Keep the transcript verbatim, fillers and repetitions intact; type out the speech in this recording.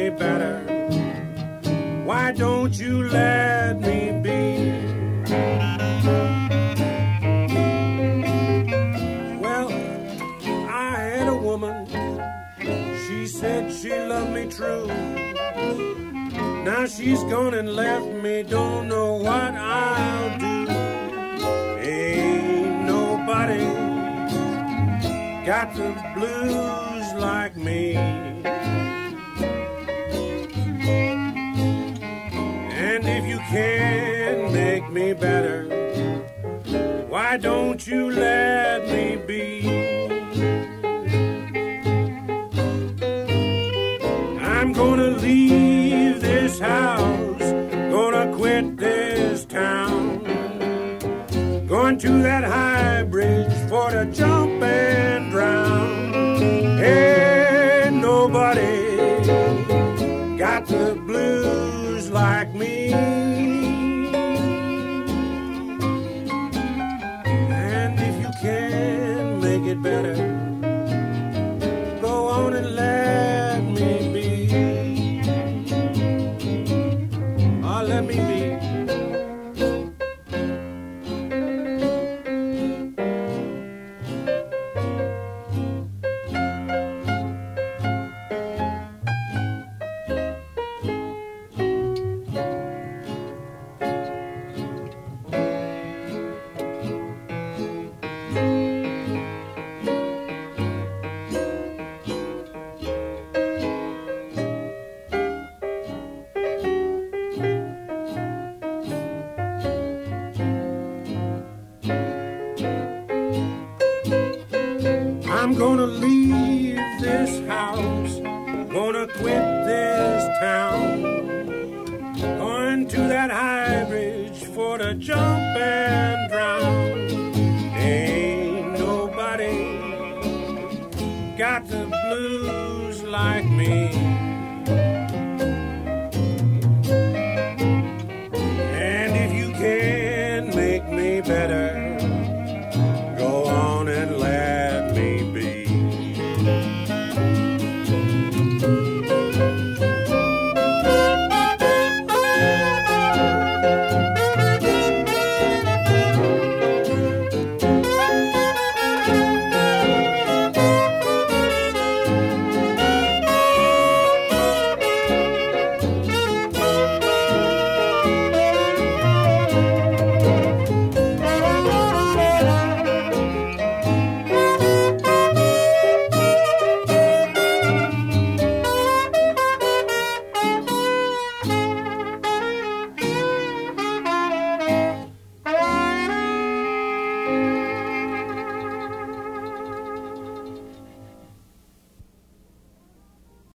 me better. Why don't you let me be? Well, I had a woman, she said she loved me true. Now she's gone and left me, don't know what I'll do. Ain't nobody got the blues like me. And if you can make me better, why don't you let me be? I'm gonna leave this house, gonna quit this town, going to that high bridge for to jump and drown. Ain't nobody got the blues like me. And if you can make it better, go on and let me be. Oh, let me be. I'm gonna leave this house, gonna quit this town, going to that high bridge for to jump and